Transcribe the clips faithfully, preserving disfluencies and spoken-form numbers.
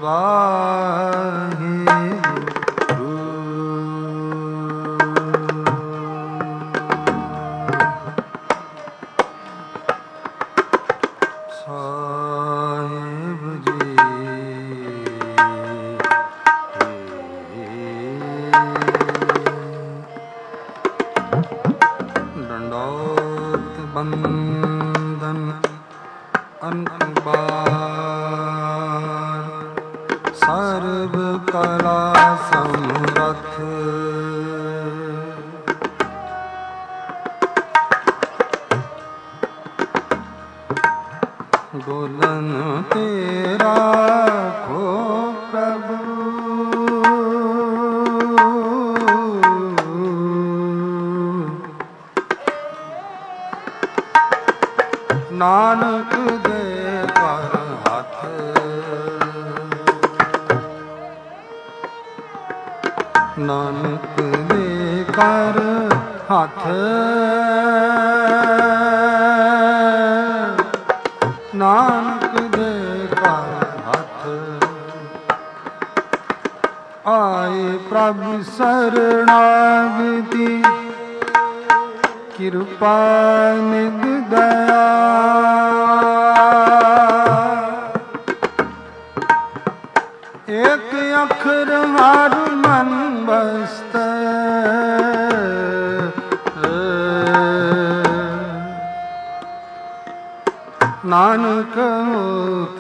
ਵਾਹਿਗੁਰੂ। ਸਾਹਿਬ ਜੀ ਡੰਡੋਤ ਬੰਦਨ ਅਨਕਬਾਰ ਸਰਬ ਕਲਾ ਸਮਰੱਥ ਬੋਲਨ ਤੇਰਾ ਕੋ ਪ੍ਰਭੂ ਨਾਨਕ ਦੇ ਕਰ ਹੱਥ ਨਾਨਕ ਦੇ ਕਰ ਹੱਥ ਨਾਨਕ ਦੇ ਕਰ ਹੱਥ ਆਏ ਪ੍ਰਭ ਸਰਣਾਗਤੀ ਕਿਰਪਾ ਨਿਧ ਦਇਆ ਏਕ ਅੱਖਰ ਹਰ ਮਨ ਬਸਤ ਨਾਨਕ ਹੋਤ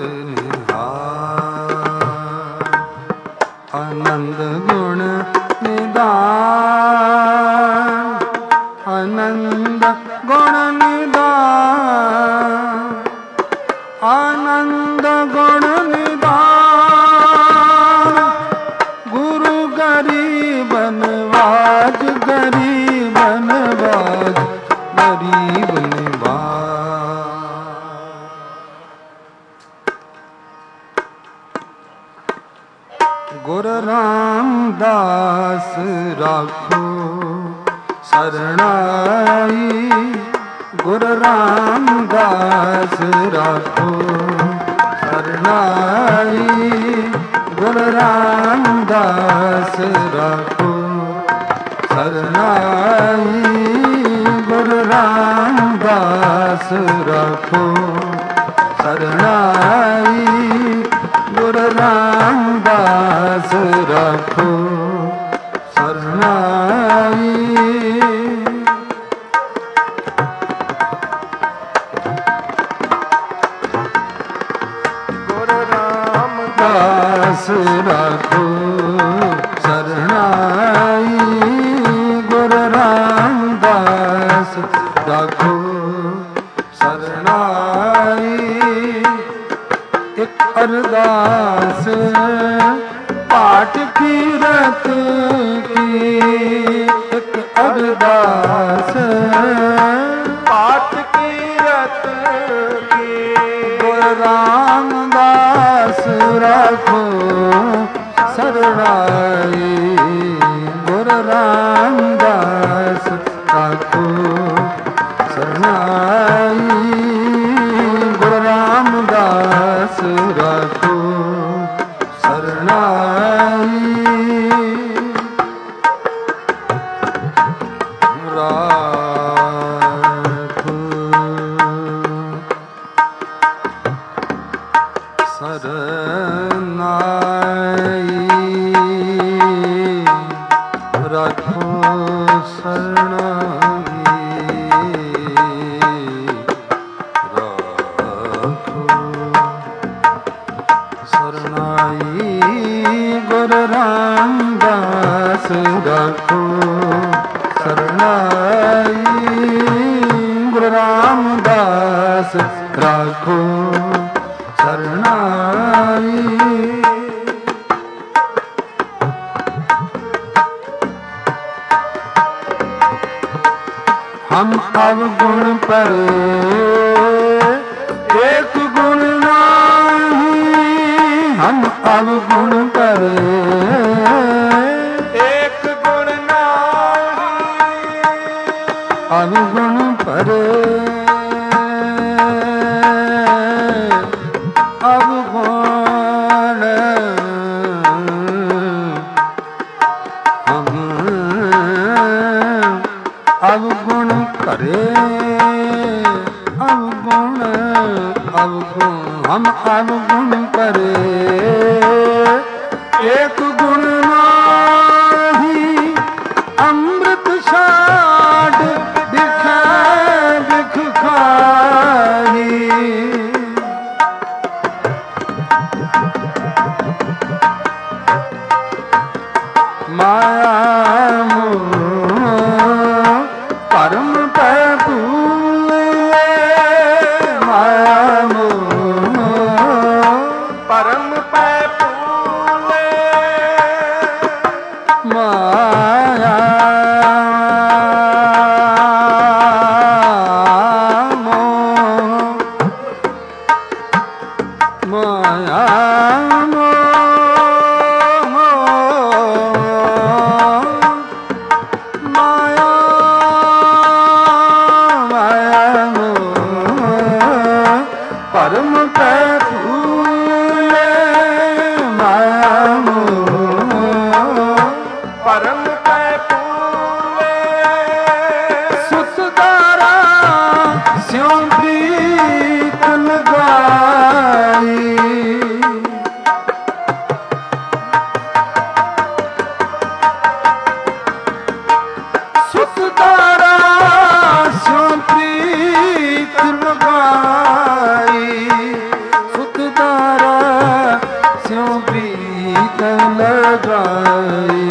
ਨਿਹਾਲ ਆਨੰਦ ਗੁਣ ਨਿਧਾਨ ਆਨੰਦ ਗੁਣ ਨਿਧਾਨ ਆਨੰਦ ਗੁਣ ਨਿਧਾਨ ਗੁਰੂ ਗਰੀਬ ਨਵਾਜ ਗਰੀਬ ਨਵਾਜ ਗਰੀਬ ਨਿਵਾਜ। ਗੁਰ ਰਾਮਦਾਸ ਰਾਖੋ ਸਰਣਾਈ ਗੁਰ ਰਾਮਦਾਸ ਰਾਖੋ ਸਰਣਾਈ ਗੁਰ ਰਾਮਦਾਸ ਰਾਖੋ ਸਰਣਾਈ ਗੁਰ ਰਾਮਦਾਸ ਰਾਖੋ ਸਰਣਾਈ ਗੁਰ ਰਾਮਦਾਸ ਰਾਖੋ ਸਰਣਾਈ। ਗੁਰ ਰਾਮਦਾਸ ਰਾਖੋ ਸਰਣਾਈ ਗੁਰ ਰਾਮਦਾਸ ਰਾਖੋ ਸਰਣਾਈ। ਇੱਕ ਅਰਦਾਸ ਪਾਠ ਕੀਰਤ ਕੀ ਇੱਕ ਅਰਦਾਸ ਪਾਠ ਕੀਰਤ ਕੀ ਗੁਰ ਰਾਮਦਾਸ ਰਾਖੋ ਸਰਣਾਈ ਗੁਰ ਰਾਮਦਾਸ ਰਾਖੋ ਸਰਣਾਈ ਗੁਰ ਰਾਮਦਾਸ ਰਾਖੋ ਸਰਣਾਈ। ਰਾਖੋ ਸਰਣਾਈ ਰਾਖੋ ਸਰਣਾਈ ਗੁਰ ਰਾਮਦਾਸ ਰਾਖੋ ਸਰਣਾਈ ਗੁਰ ਰਾਮਦਾਸ ਰਾਖੋ ਸਰਣਾਈ। हम अवगुण परे एक गुण नाही, हम अवगुण परे एक गुण नाही, अवगुण परे अवगुण अवगुण हम अवगुण करे, एक गुण नाही अमृत छाड़ दिखे बिख खाही। माया मोह परम पै भूले, माया मोह परम पै भूले, माया मोह माया परम पै भूले, माया मोह परम पै भूले। सुतदारा स्यों प्रीत लगाई, सुतदारा स्यों प्रीत लगाई, सुतदारा स्यों प्रीत लगाई,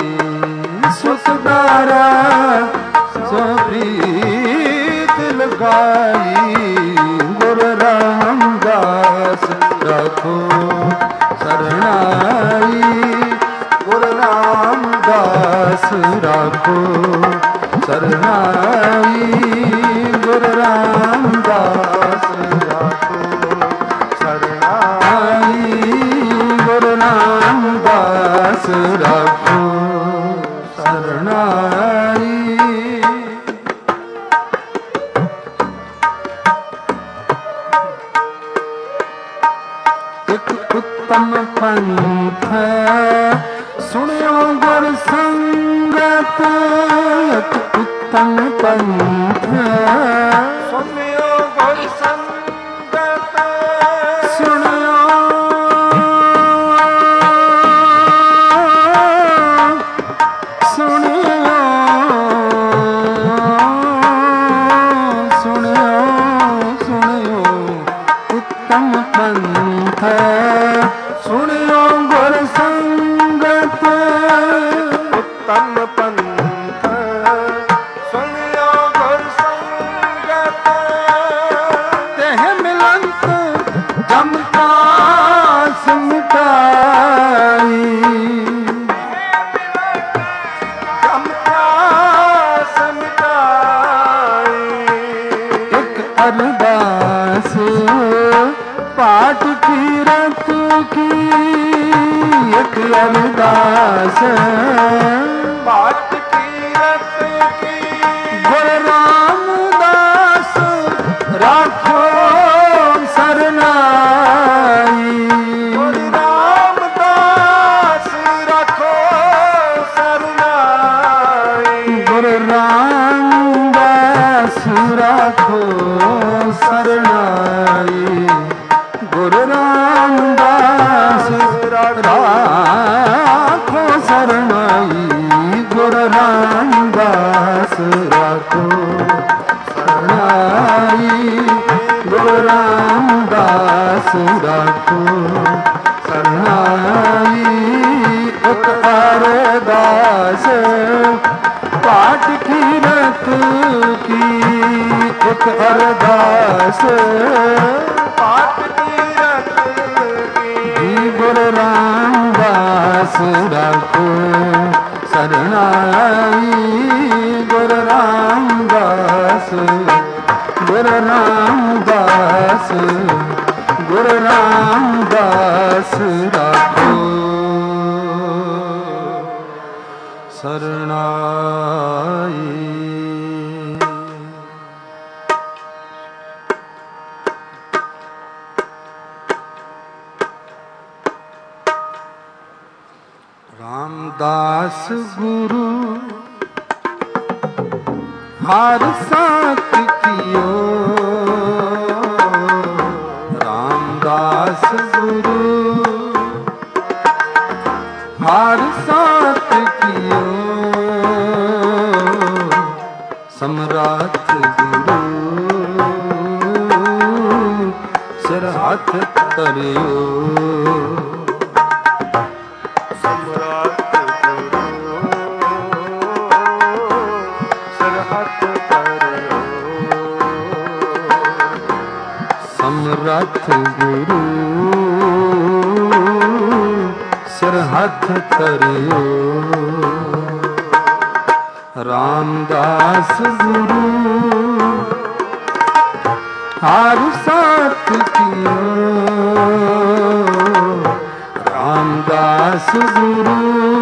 सुतदारा स्यों प्रीत लगाई। गुरु रामदास रखो शरणाई, गुरु रामदास रखो शरणाई, गुरु रामदास रखो शरणाई, गुरु रामदास रखो शरणाई। एक उत्तम पंथ सुनियो गुर संगत, एक उत्तम पंथ सुनियो गुर संगत, सुनियो सुनियो सुनियो सुनियो उत्तम पंथ सुनियो गुर संगत, उत्तम पंथ सुनियो गुर संगत। तेह मिलंत जम कास मिटाई, जम कास मिटाई। एक अरदास पाठ कीरत की, एक अरदास पाठ कीरत की। गुरु रामदास राखो शरणाई, गुरु रामदास राखो शरणाई, गुरु रामदास राखो शरणाई, गुरु रामदास राखो शरणाई, गुरु रामदास राखो शरणाई, गुरु रामदास राखो शरणाई। एक अरदास पाठ कीरत की, एक अरदास पाठ कीरत की। गुरु रामदास राखो शरणाई, गुरु रामदास, गुरु रामदास, गुरु रामदास राखो शरणाई। रामदास गुरु हार साथ कियो, ਸਿਰ ਹੱਥ ਧਰਿਓ। ਸਮਰੱਥ ਗੁਰੂ ਸਿਰ ਹੱਥ ਧਰਿਓ। ਸਮਰੱਥ ਗੁਰੂ ਸਿਰ ਹੱਥ ਧਰਿਓ। ਰਾਮਦਾਸ ਗੁਰੂ ਹਰ ਸਾਥ ਕੀਓ। ਰਾਮਦਾਸ ਗੁਰੂ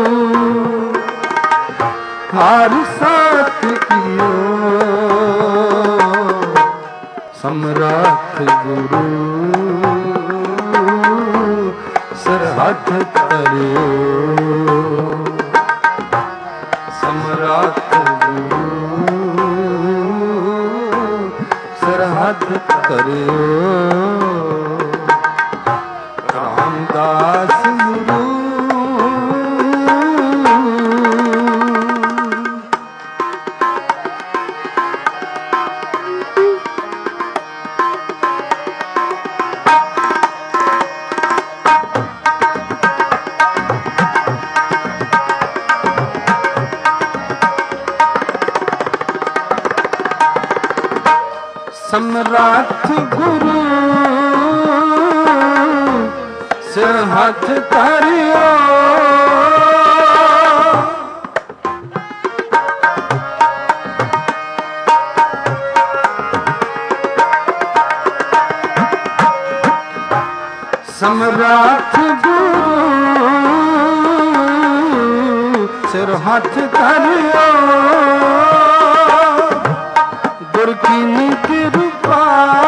ਹਰ ਸਾਥ ਕੀਓ। ਸਮਰੱਥ ਗੁਰੂ ਸਿਰ ਹੱਥ ਧਰਿਓ। ਸਮਰੱਥ ਗੁਰੂ ਸਿਰ ਹੱਥ ਧਰਿਓ। ਰਾਮਦਾਸ ਗੁਰੂ ਸਮਰੱਥ ਗੁਰੂ ਸਿਰ ਹੱਥ ਧਰਿਓ। ਸਮਰੱਥ ਗੁਰੂ ਸਿਰ ਹੱਥ ਧਰਿਓ। ਗੁਰ ਕੀ ਕਿਰਪਾ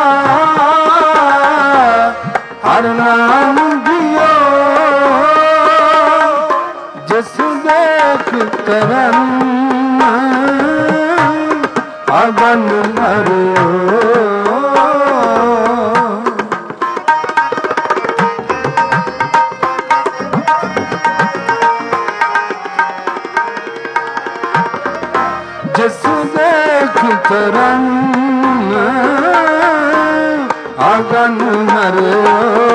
ਹਰ ਨਾਮ ਦਿਓ। ਜਿਸ ਦੇਖ ਕਰਮ ਅਗਨ ਹਰਿਓ। ਜਿਸ ਦੇਖ ਕਰਮ ਅਗਨ ਹਰਿਓ।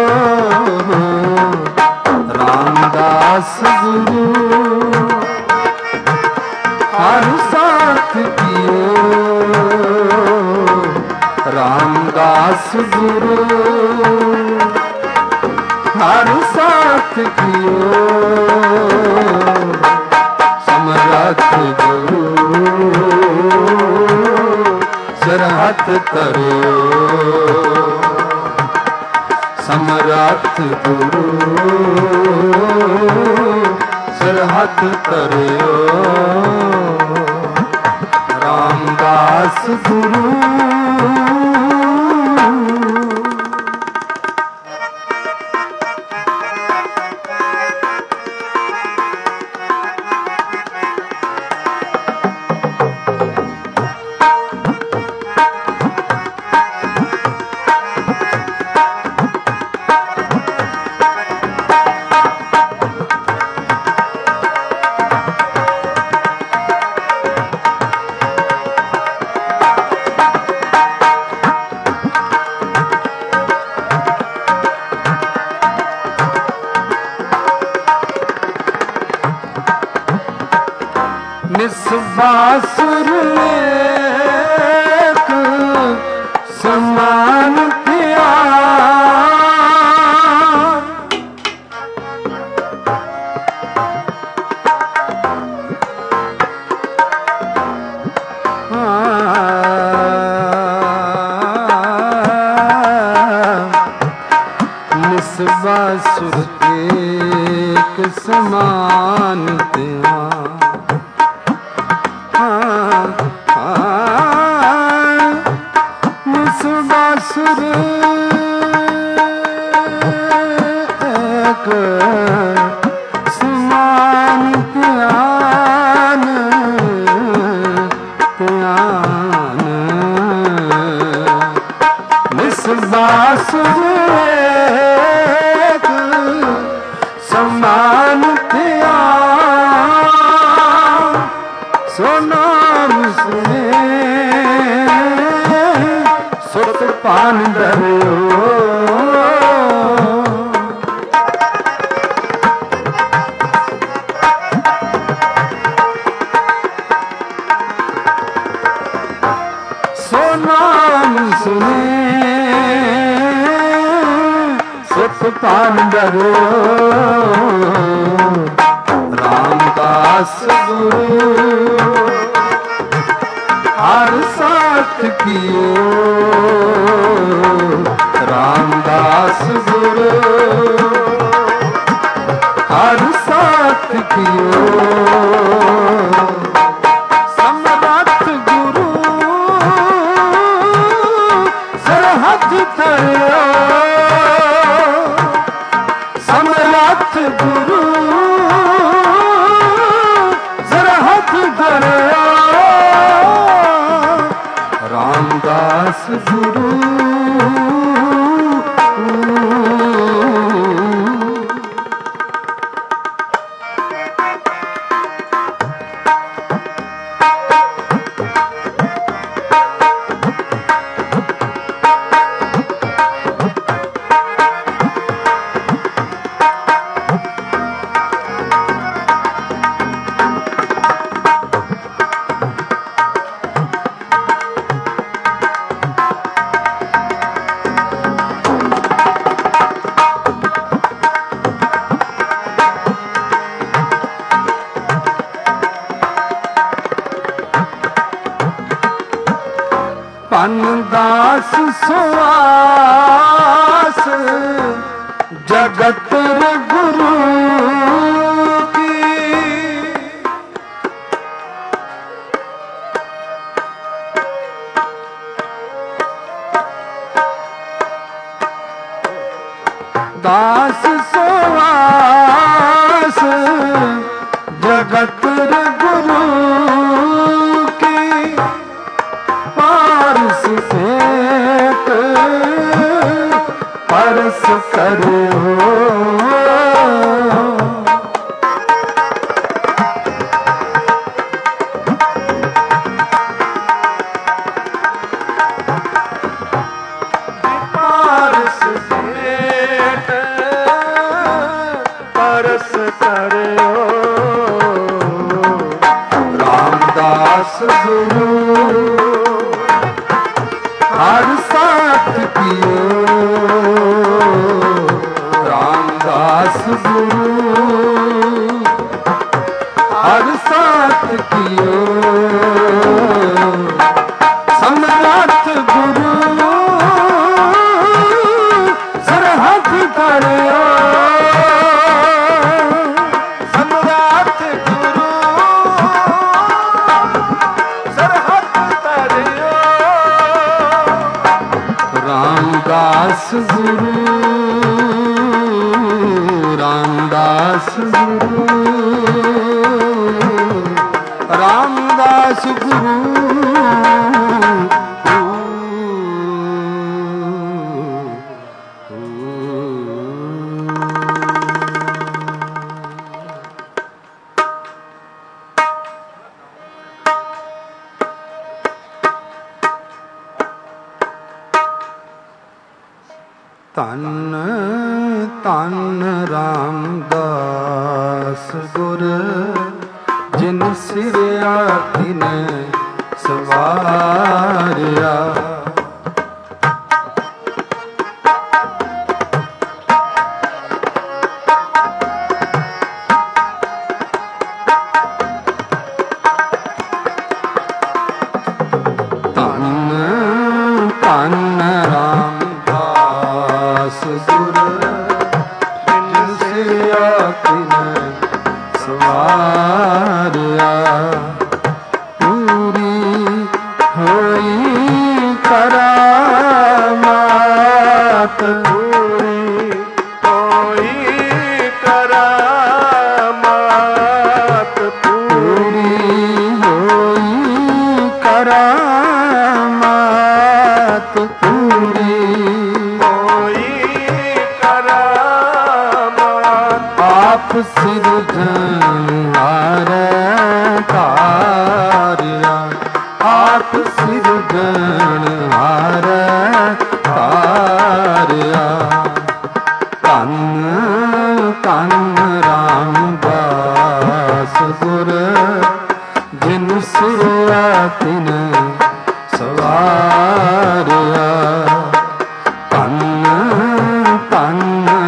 ਰਾਮਦਾਸ ਗੁਰੂ ਹਰ ਸਾਥ ਕੀਓ। ਰਾਮਦਾਸ ਗੁਰੂ ਹਰ ਸਾਥ ਕੀਓ। ਸਮਰੱਥ ਗੁਰੂ ਸਿਰ ਹੱਥ ਧਰਿਓ। ਸਮਰੱਥ ਗੁਰੂ ਸਿਰ ਹੱਥ ਧਰਿਓ। ਰਾਮਦਾਸ ਗੁਰੂ ਨਿਸਬਾਸੁਰ ਏਕ ਸਮਾਨ ਪਿਆਰ। ਨਿਸਬਾਸੁਰ ਏਕ ਸਮਾਨ ਪਿਆਰ। ਨਿਸਬਾਸੁਰ ਏਕ ਸਮਾਨ ਧਿਆਨ ਧਿਆਨ। ਨਿਸਬਾਸੁਰ ਏਕ ਸਮਾਨ ਧਿਆਨ। ਸੋ ਨਾਮ ਸੁਨੇ ਸੁਤ ਪਾਨ ਧਰਿਓ। ਸੁਖ ਪਾਂਡਰ ਰਾਮਦਾਸ ਗੁਰੂ ਹਰ ਸਾਥ ਕੀਓ ਰਾਮਦਾਸ ਗੁਰੂ ਹਰ ਸਾਥ ਕੀਓ ਸਮਰੱਥ ਗੁਰੂ ਸਰਹੱਦ ਤਰਿਓ ਸਮਰੱਥ ਗੁਰੂ ਸਰਹੱਦ ਤਰਿਓ ਰਾਮਦਾਸ ਗੁਰੂ ਦਾਸ ਸੁਆਸ ਜਗਤ ਗੁਰੂ ਕੀ ਦਾਸ ਸੁਆਸ ਜਗਤ ਗੁਰੂ ਕੀ ਪਾਰਸ ਸੇਤ ਪਰਸ ਕਰਿਓ ਪਾਰਸ ਸੇਤ ਪਰਸ ਕਰਿਓ ਰਾਮਦਾਸ ਗੁਰੂ ਹਰ ਸਾਥ ਕੀਓ ਰਾਮਦਾਸ ਗੁਰੂ ਹਰ ਸਾਥ ਕੀਓ ਸਮਰੱਥ ਗੁਰੂ ਸਰਹੱਦ ਤਰਿਓ ਸਮਰੱਥ ਗੁਰੂ ਸਰਹੱਦ ਤਰਿਓ ਰਾਮਦਾਸ ਗੁਰੂ ਰਾਮਦਾਸ ਗੁਰੂ ਰਾਮਦਾਸ ਗੁਰੂ ਧੰਨ ਧੰਨ ਰਾਮਦਾਸ ਗੁਰ ਜਿਨ ਸਿਰਿਆ ਤਿਨ ਸਵਾਰਿਆ ਧੰਨ ਧੰਨ ਰਾਮਦਾਸ ਗੁਰ ਜਿਨ ਸਿਰਿਆ ਤਿਨ ਸਵਾਰਿਆ ਪੂਰੀ ਹੋਈ ਕਰਾਮਾਤ ਪੂਰੀ ਹੋਈ ਕਰਾਮਾਤ ਪੂਰੀ ਹੋਈ ਕਰਾਮਾਤ ਪੂਰੀ ਹੋਈ ਕਰਾਮਾਤ ਆਪ ਸਿਰਜਣਹਾਰੇ ਤਾਰਿਆ ਆਪ ਸਿਰਜਣਹਾਰੇ ਤਾਰਿਆ ਧੰਨ ਧੰਨ ਰਾਮਦਾਸ ਗੁਰ ਜਿਨ ਸਿਰਿਆ ਤਿਨ ਸਵਾਰਿਆ ਧੰਨ ਧੰਨ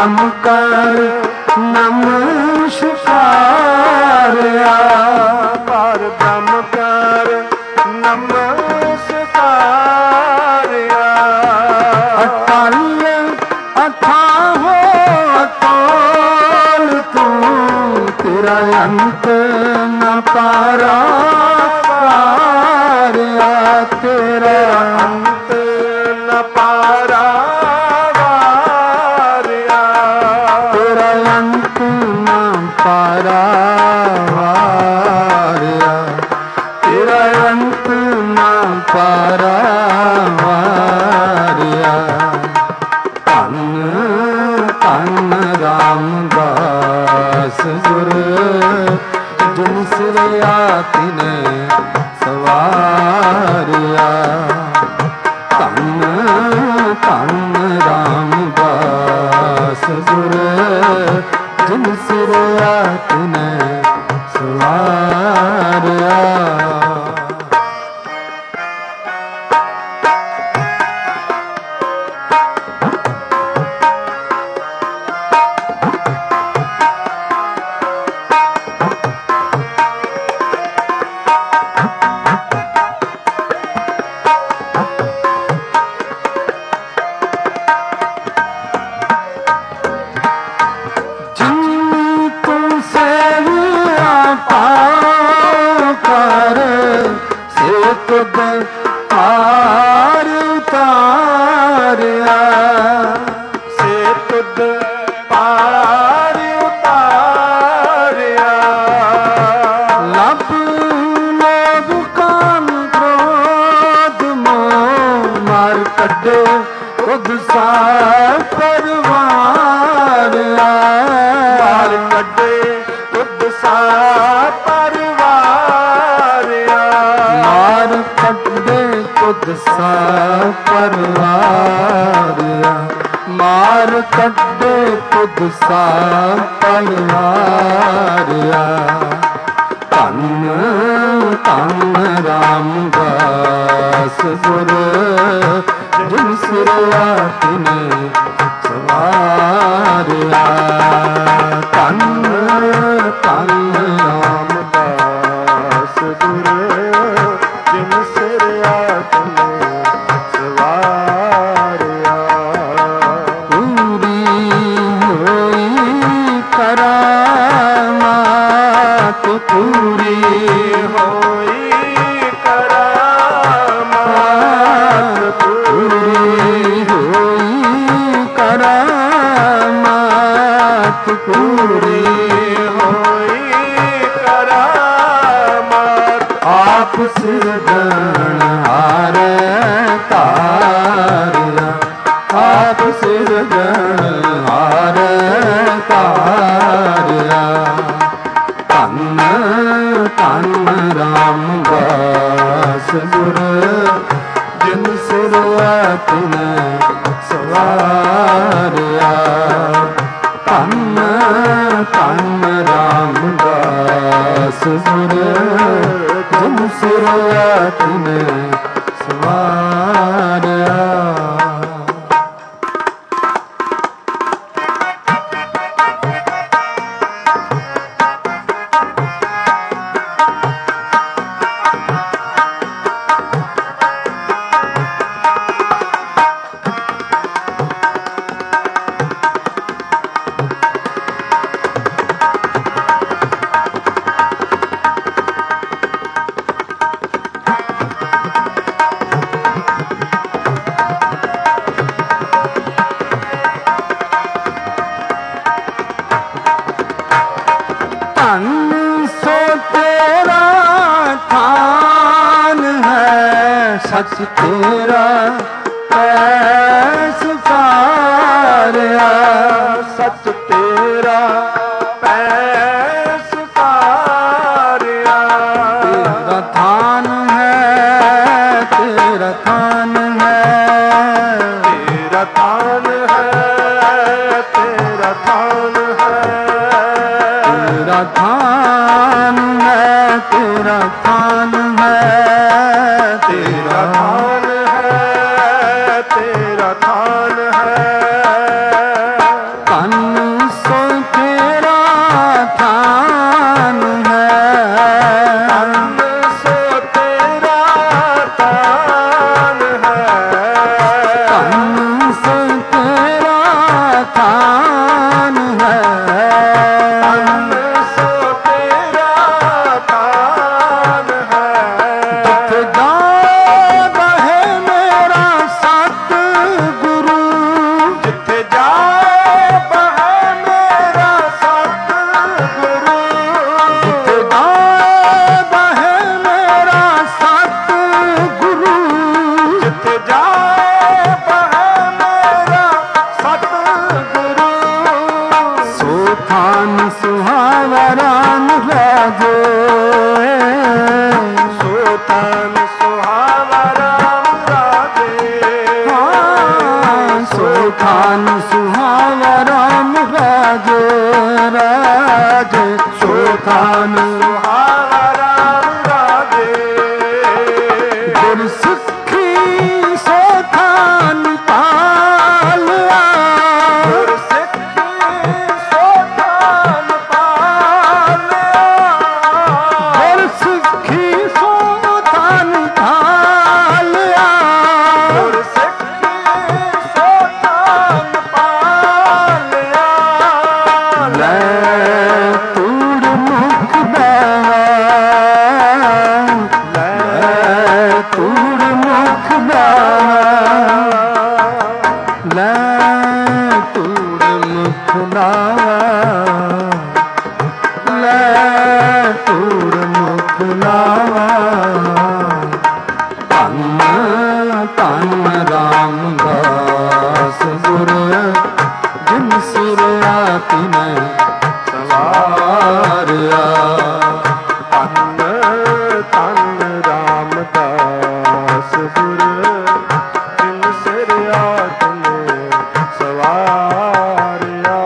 ਬ੍ਰਹਮ ਕਰ ਨਮਸਕਾਰਿਆ ਪਰ ਬ੍ਰਹਮ ਕਰ ਨਮਸਕਾਰਿਆ ਅਟਲ ਅਥਾਹੋ ਅਤੋਲ ਤੂੰ ਤੇਰਾ ਅੰਤ ਨ ਪਾਰਾ ਵਾਰਿਆ ਤੇਰਾ ਅੰਤ ਨ ਪਾਰਾ ਵਾਰਿਆ ਤੇਰਾ ਅੰਤ ਨ ਪਾਰਾ ਵਾਰਿਆ ਤੇਰਾ ਅੰਤ ਨ ਪਾਰਾ ਵਾਰਿਆ ਧੰਨ ਧੰਨ ਰਾਮਦਾਸ ਗੁਰ ਜਿਨ ਸਿਰਿਆ ਤਿਨੇ ਸਵਾਰਿਆ ਧੰਨ ਧੰਨ ਰਾਮਦਾਸ ਗੁਰ ਜਿਨ ਸਿਰਿਆ ਤਿਨੇ ਸਵਾਰਿਆ ਪਾਰ ਉਤਾਰਿਆ ਸੇ ਤੁਧ ਪਾਰ ਉਤਾਰਿਆ ਲੱਭ ਲੋਭ ਕਾਮ ਕ੍ਰੋਧ ਮੋਹ ਮਾਰ ਕੱਢੇ ਤੁਧ ਸਾ ਪਰਵਾਰਿਆ ਮਾਰ ਕੱਢੇ ਤੁਧ ਸਾ ਪਰਵਾਰਿਆ ਮਾਰ ਕੱਢੇ ਤੁਧ ਸਾ ਪਰਵਾਰਿਆ ਮਾਰ ਕੱਢੇ ਤੁਧ ਸਾ ਪਰਵਾਰਿਆ ਧੰਨ ਧੰਨ ਰਾਮਦਾਸ ਗੁਰ ਜਿਨ ਸਿਰਿਆ ਤਿਨੇ ਸਵਾਰਿਆ ਧੰਨ ਧੰਨ ਰਾਮਦਾਸ ਗੁਰ ਜਿਨ ਸਿਰਿਆ ਤਿਨੇ ਸਵਾਰਿਆ ਪੂਰੀ ਹੋਈ ਕਰਾਮਾਤ ਪੂਰੀ ਹੋਈ ਕਰਾਮਾਤ ਪੂਰੀ ਹੋਈ ਕਰਾਮਾਤ ਪੂਰੀ ਹੋਈ ਕਰਾਮਾਤ ਆਪ ਸਿਰਜਣ ਹਾਰੇ ਤਾਰਿਆ ਆਪ ਸਿਰਜਣ ਹਾਰੇ ਤਾਰਿਆ ਧੰਨ ਧੰਨ ਰਾਮਦਾਸ ਗੁਰ ਜਿਨ ਸਿਰਿਆ ਤਿਨੇ ਸਵਾਰਿਆ ਧੰਨ ਧੰਨ ਰਾਮਦਾਸ ਗੁਰ ਜਿਨ ਸਿਰਿਆ ਤਿਨੇ ਸਵਾਰਿਆ ਧੰਨ ਸੋ ਤੇਰਾ ਥਾਨ ਹੈ ਸੱਚ ਤੇਰਾ ਪੈਸ ਸਾਰਿਆ ਸੱਚ ਤੇਰਾ ਪੈਸ ਸਾਰਿਆ ਤੇਰਾ ਥਾਨ ਹੈ ਤੇਰਾ ਥਾਨ ਹੈ ਤੇਰਾ ਥਾਨ ਹੈ ਤੇਰਾ ਥਾਨ ਹੈ ਤੇਰਾ ਥਾਨ ਹੈ ਤੇਰਾ ਥਾਨ ਹੈ ਤੇਰਾ ਥਾਨ ਹੈ ਤੇਰਾ ਥਾਨ ਹੈ ਧੰਨ ਖਾਨ ਸੁਹਾਵਾ ਰਾਮ ਰਾਜੇ ਗੁਰ ਸਿੱਖੀ ਸੋ ਖਾਨ ਪਾਲਿਆ ਗੁਰ ਸਿੱਖੀ ਸੋ ਖਾਨ ਪਾਲਿਆ ਗੁਰ ਸਿੱਖੀ ਸੋ ਖਾਨ ਪਾਲਿਆ ਗੁਰ ਸਿੱਖੀ ਸੋ ਖਾਨ ਪਾਲਿਆ ਲੈ ਤੂੜ ਮੁਖ ਦਾ ਲੈ ਤੂੜ ਮੁਖ ਦਾ ਲੈ ਤੂੜ ਮੁਖ ਦਾ ਲੈ ਤੂੜ ਮੁਖ ਦਾ ਧੰਨ ਧੰਨ ਰਾਮਦਾਸ ਗੁਰ ਜਿਨ ਸਿਰਿਆ ਤਿਨੈ ਸਵਾਰਿਆ ਧੰਨ ਧੰਨ ਰਾਮਦਾਸ ਗੁਰ ਜਿਨ ਸਿਰਿਆ ਤਿਨੈ ਸਵਾਰਿਆ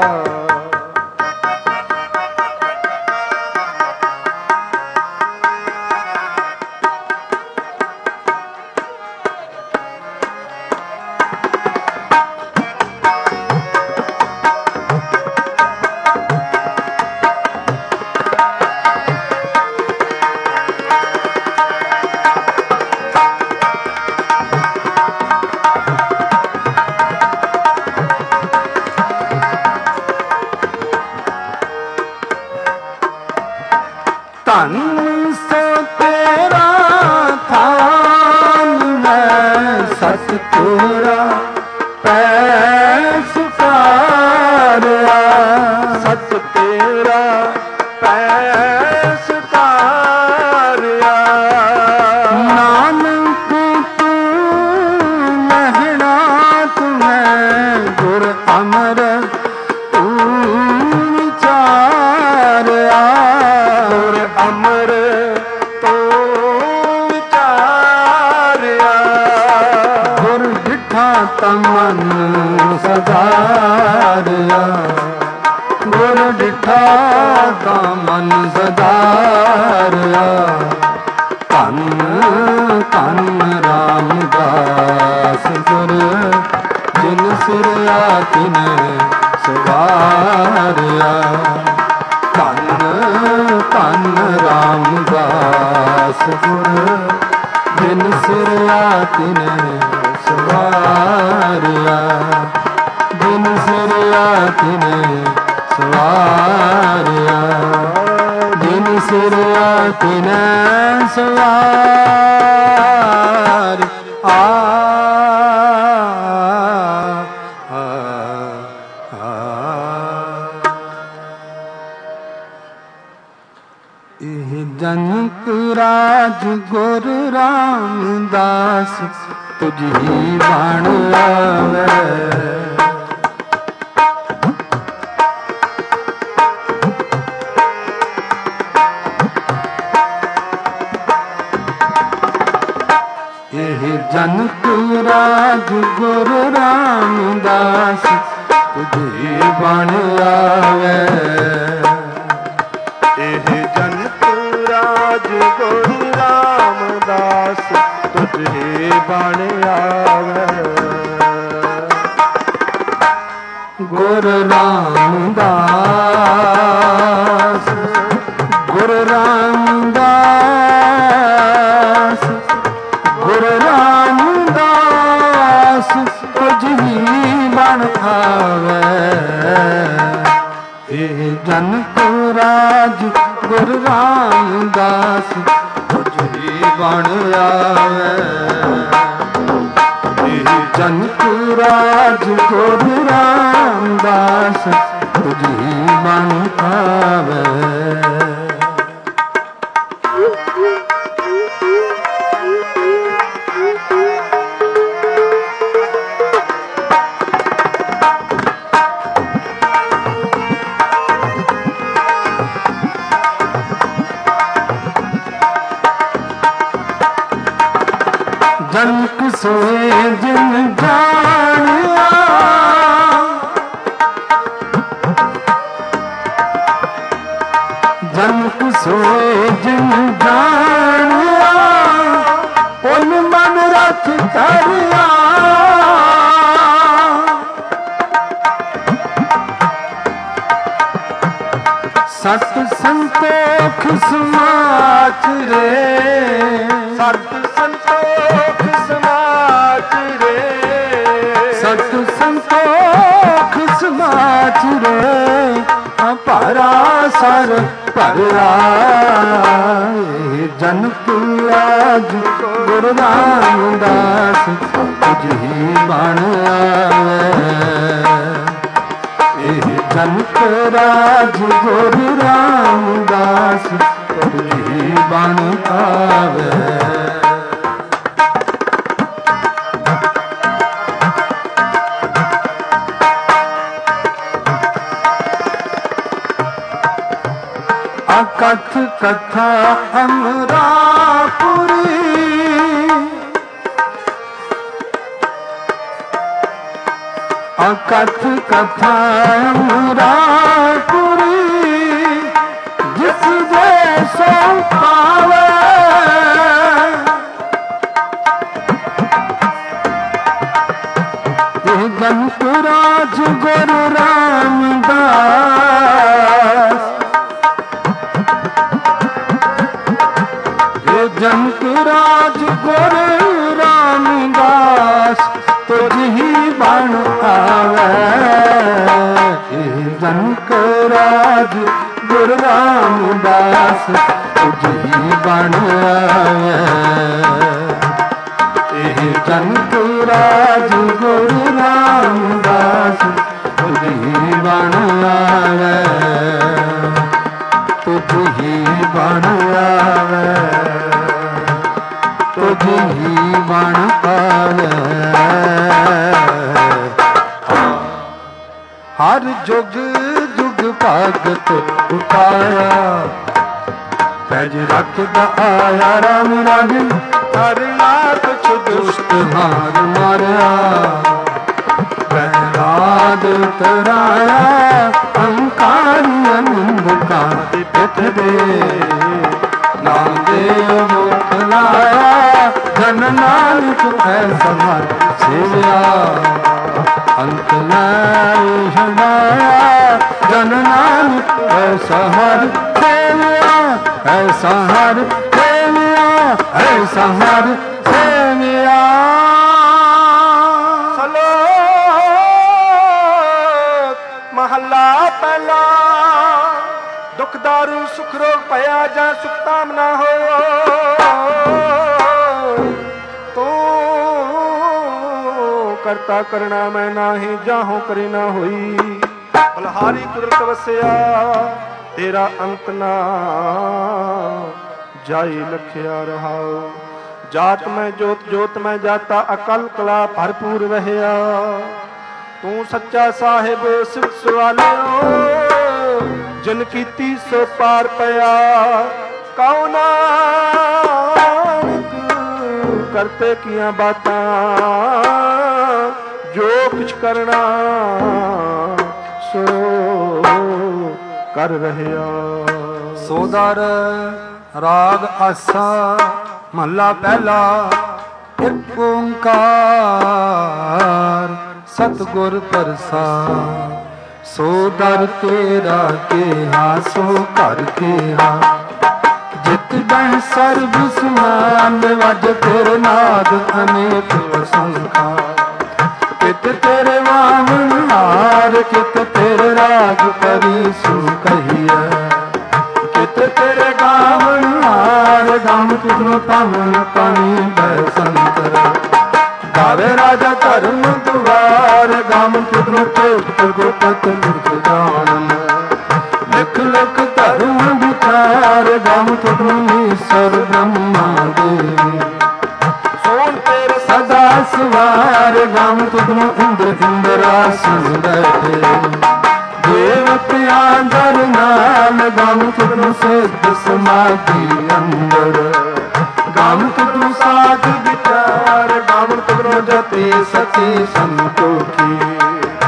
ਧੰਨ ਸੋ ਤੇਰਾ ਥਾਨ ਹੈ ਸਤਿਗੁਰਾ ਪੈ ਸੁਕਾਰਿਆ ਸਤ ਤੇਰਾ ਪੈ ਸੁਤਾਰਿਆ ਨਾਨਕ ਤੂੰ ਲਹਿਣਾ ਤੁਮੈ ਗੁਰ ਅਮਰ ਤੂੰ ਵਿਚਾਰਿਆ ਗੁਰ ਅਮਰ ਤੋਂ ਵਿਚਾਰਿਆ ਗੁਰ ਡਿਠਾ ਤਮਨ ਸਦਾਰਿਆ ਗੁਰ ਡਿਠਾ ਤਮਨ ਸਦਾਰਿਆ ਧੰਨ ਧੰਨ ਰਾਮਦਾਸ ਗੁਰ ਜਿਨ ਸਿਰਿਆ ਤਿਨੈ ਸਵਾਰਿਆ ਧੰਨ ਧੰਨ ਰਾਮਦਾਸ ਗੁਰ ਜਿਨ ਸਿਰਿਆ ਤਿਨੈ ਸਵਾਰਿਆ ਜਿਨ ਸਿਰਿਆ ਤਿਨੈ ਸਵਾਰਿਆ ਜਿਨ ਸਿਰਿਆ ਤਿਨੈ ਸਵਾਰਿ ਆ ਆ ਆ ਇਹ ਜਨਕ ਰਾਜ ਗੁਰ ਰਾਮਦਾਸ ਤੁਝੀ ਬਣ ਆਵੇ ਇਹ ਜਨਕ ਰਾਜ ਗੁਰ ਰਾਮਦਾਸ ਤੁਝੀ ਬਣ ਆਵੇ ਇਹ ਜਨਕ ਰਾਜ ਗੁਰੂ ਰਾਮਦਾਸ ਤੁਝੇ ਬਣ ਆਵੇ ਗੁਰ ਰਾਮਦਾਸ ਗੁਰ ਰਾਮਦਾਸ ਗੁਰ ਰਾਮਦਾਸ ਤੁਝੀ ਬਣ ਆਵੇ ਇਹ ਜਨਕ ਰਾਜ ਗੁਰ ਰਾਮਦਾਸ ਤੁਝੀ ਬਣ ਆਵੇ ਇਹ ਜਨਕ ਰਾਜ ਗੁਰ ਰਾਮਦਾਸ ਤੁਝੀ ਬਣ ਆਵੇ ਜਨਕ ਸੋਏ ਜਿਨ ਜਾਣਿਆ ਜਨਕ ਸੋਏ ਜਿਨ ਜਾਣਿਆ ਪੁਨ ਮਨ ਰਚ ਧਰਿਆ ਸਤ ਸੰਤੋਖ ਸਮਾਚਰੇ ਸਤ ਸੰਤੋਖ ਸਮਾਚਰੇ ਸਤ ਸੰਤੋਖ ਸਮਾਚਰੇ ਭਰਾ ਸਰ ਭਰਿਆ ਜਨਕ ਰਾਜ ਗੁਰੂ ਰਾਮਦਾਸ ਤੁਝੀ ਬਣ ਆਵੇ ਇਹ ਜਨਕ ਰਾਜ ਗੁਰੂ ਰਾਮਦਾਸ ਤੁਝੀ ਬਣ ਆਵੇ ਕਥ ਕਥਾ ਅਮਰਾਪੁਰੀ ਅਕਥ ਕਥਾ ਅਮਰਾਪੁਰੀ ਜਿਸ ਦੇ ਸੋ ਪਾਵੇ ਇਹ ਜਨਕ ਰਾਜ ਗੁਰੂ ਰਾਮਦਾਸ ਜਨਕ ਰਾਜ ਗੁਰੂ ਰਾਮਦਾਸ ਤੁਝੀ ਬਣ ਆਵੇ ਜਨਕ ਰਾਜ ਗੁਰੂ ਰਾਮਦਾਸ ਤੁਝੀ ਬਣ ਆਵੇ ਇਹ ਜਨਕ ਰਾਜ ਗੁਰੂ ਰਾਮਦਾਸ ਤੁਝੀ ਬਣ ਆਵੇ ਤੁਝੀ ਬਣ ਆਵੇ ਤੁਝੀ ਬਣ ਆਵੇ ਹਰ ਜੁਗ ਜੁਗ ਭਗਤ ਉਤਾਇਆ ਪੈਜ ਰੱਖਦਾ ਆਇਆ ਰਾਮ ਰਾਜਨ ਹਰ ਨਾਥ ਦੁਸ਼ਟ ਹਾਰ ਮਾਰਿਆ ਪ੍ਰਹਿਲਾਦ ਤਰਾਇਆ ਅੰਕਾਰੀ ਅਨੰਦਕਾ ਦੇ ਪਿਤ ਦੇ ਨਾਮ ਦੇ ਮੁਖ ਲਾਇਆ ਜਨ ਨਾਨਕ ਐਸਾ ਹਰ ਸੇਵਿਆ ਅੰਤ ਨਾਇ ਛਡਾਇਆ ਜਨ ਨਾਨਕ ਐਸਾ ਹਰ ਸੇਵਿਆ ਐਸਾ ਹਰ ਸੇਵਿਆ ਐਸਾ ਹਰ ਸੇਵਿਆ ਮਹੱਲਾ ਪਹਿਲਾ ਦੁਖ ਦਾਰੂ ਸੁਖ ਰੋਗ ਭਇਆ ਜਾਂ ਸੁਖ ਤਾਮ ਨਾ ਹੋਇ ਤੂੰ ਕਰਤਾ ਕਰਣਾ ਮੈਂ ਨਾਹੀ ਜਾਹੋ ਕਰੀ ਨਾ ਹੋਈ ਬਲਹਾਰੀ ਕੁਦਰਤ ਵਸਿਆ ਤੇਰਾ ਅੰਤ ਨਾ ਜਾਈ ਲਖਿਆ ਰਹਾਉ ਜਾਤ ਮੈਂ ਜੋਤ ਜੋਤ ਮੈਂ ਜਾਤਾ ਅਕਲ ਕਲਾ ਭਰਪੂਰ ਰਹਿਆ ਤੂੰ ਸੱਚਾ ਸਾਹਿਬ ਸਿਵ ਸਵਾਲਿਓ ਜਨ ਕੀਤੀ ਸੋ ਪਾਰ ਪਿਆ ਕਉ ਨਾਨਕ ਕਰਤੇ ਕੀਆਂ ਬਾਤਾਂ ਜੋ ਕੁਛ ਕਰਨਾ ਸੋ ਕਰ ਰਹਿਆ ਸੋਦਰ ਰਾਗ ਆਸਾ ਮਹਲਾ ਪਹਿਲਾ ਇੱਕ ਓੰਕਾਰ ਸਤਿਗੁਰ ਪ੍ਰਸਾਦਿ ਸੋ ਦਰ ਤੇਰਾ ਕੇਹਾ ਸੋ ਘਰ ਕੇਹਾ ਜਿਤ ਬਣ ਸਰਬ ਸਮਾਨ ਵਜ ਤੇਰੇ ਨਾਦ ਅਨੇਕ ਪ੍ਰਸੰਖਾ ਕਿਤ ਤੇਰੇ ਵਾਮਨ ਹਾਰ ਕਿਤ ਤੇਰੇ ਰਾਗ ਪਰੀ ਸੋ ਕਹੀਐ ਕਿਤ ਤੇਰੇ ਗਾਵਨ ਹਾਰ ਗਮ ਕਿਤਨੋ ਪਾਵਨ ਪਾਣੀ ਬੈ ਸੰਤਰ ਗਾਵੇ ਰਾਜਾ ਧਰਮ ਦੁਆਰ ਗਮ ਕਿਤਨੋ ਟੇਕ ਗੋਪਤ ਮੁਰਖ ਜਾਣਨ ਲਿਖ ਲਿਖ ਧਰਮ ਵਿਚਾਰ ਗਮ ਕਿਤਨੋ ਈਸ਼ਰ ਬ੍ਰਹਮਾ ਦੇਵੀ ਸੋਣ ਤੇਰੇ ਸਦਾ ਸਵਾਰ ਗਮ ਕਿਤਨੋ ਇੰਦਰ ਇੰਦਰਾਸਨ ਬੈਠੇ ਦੇਵਤਿਆਂ ਦਰ ਨਾਮ ਗਮ ਕਿਤਨੋ ਸਿੱਧ ਸਮਾਧੀ ਅੰਦਰ ਗਮ ਕਿਤਨੋ ਸਾਧ ਵਿਚਾਰ ਗਮ ਕਿਤਨੋ ਜਤੇ ਸਚੇ ਸੰਤੋਖੀ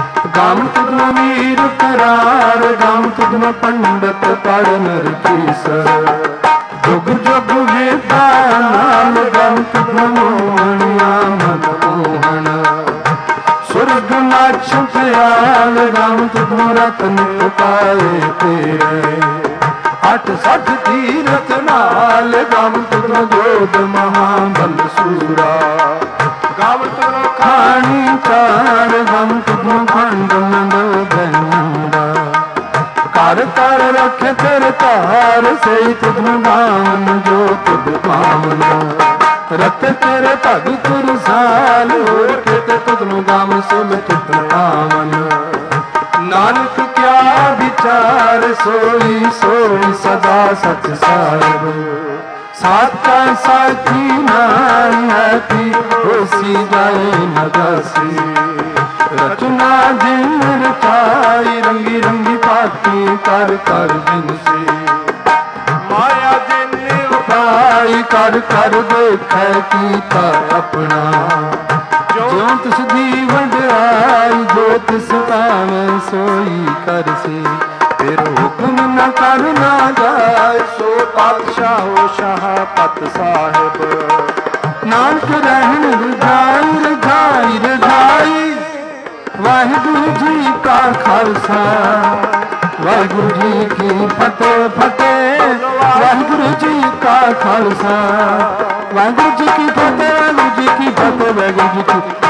ਗਾਵਨ ਤੁਧਨੋ ਵੀਰ ਕਰਾਰ, ਗਾਵਨ ਤੁਧਨੋ ਪੰਡਤ ਪੜਨ ਰਖੀਸ, ਜੁਗ ਜੁਗ ਵੇਦਾ ਨਾਮ ਗਾਵਨ ਤੁਧਨੋ ਮੋਹਣਿਆ ਮਨ ਮੋਹਣ, ਸੁਰਗ ਨਾਚ ਪਿਆਲ ਗਾਵਨ ਤੁਧਨੋ ਰਤਨ ਪਾਏ ਤੇਰੇ, ਅਠ ਸਠ ਤੀਰਥ ਨਾਲ ਗਾਵਨ ਤੁਧਨੋ ਜੋਧ ਮਹਾਬਲ ਸੂਰਾ, ਗਾਵਨ ਤੁਧਨੋ ਖਾਣੀ ਚਾਰ, ਗਾਵਨ ਤੁਧਨੋ ਖੰਡ ਨੰਦ ਬੈਂਦਾ, ਕਰ ਕਰ ਰੱਖੇ ਤੇਰੇ ਧਾਰ, ਸਹੀ ਤੁਧਨੋ ਗਾਵਨ ਜੋ ਤੁਧ ਪਾਵਨ, ਰਤ ਤੇਰੇ ਭਗਤ ਰਸਾਲ, ਹੋਰ ਕਿਤੇ ਤੁਧਨੋ ਗਾਵਨ ਸੁਨ ਚਿਤ ਪਾਵਨ, ਨਾਨਕ ਕਿਆ ਵਿਚਾਰ, ਸੋਈ ਸੋਈ ਸਦਾ ਸਚ ਸਾਹਿਬ, ਸਾਚਾ ਸਾਚੀ ਨਾਮ ਹੈ ਪੀ, ਹੋਸੀ ਜਾਏ ਨਗਾਸੀ, ਰਚਨਾ ਜਿਨ ਰਚਾਈ, ਰੰਗੀ ਰੰਗੀ ਪਾਤੀ ਕਰ ਕਰ ਬਿਨਸੀ, ਮਾਇਆ ਜਿਨ ਉਪਾਈ ਕਰ ਕਰ ਦੇਖੈ ਕੀਤਾ ਆਪਣਾ, ਜੋ ਤਿਸ ਦੀ ਵਡਿਆਈ, ਜੋ ਤਿਸ ਭਾਵੈ ਸੋਈ ਕਰਸੀ, ਫਿਰ ਹੁਕਮ ਨ ਕਰ ਨਾ ਜਾਏ, ਸੋ ਪਾਤਸ਼ਾਹੋ ਸ਼ਾਹ ਪਤ ਸਾਹਿਬ, ਨਾਨਕ ਰਹਿਣ ਰਜਾਈ ਰਜਾਈ ਰਜਾਈ, ਵਾਹਿਗੁਰੂ ਜੀ ਕਾ ਖਾਲਸਾ, ਵਾਹਿਗੁਰੂ ਜੀ ਕੀ ਫਤਿਹ ਫਤਿਹ, ਵਾਹਿਗੁਰੂ ਜੀ ਕਾ ਖਾਲਸਾ, ਵਾਹਿਗੁਰੂ ਜੀ ਕੀ ਫਤਿਹ, ਵਾਹਿਗੁਰੂ ਜੀ ਕੀ ਫਤਿਹ, ਵਾਹਿਗੁਰੂ ਜੀ ਕੀ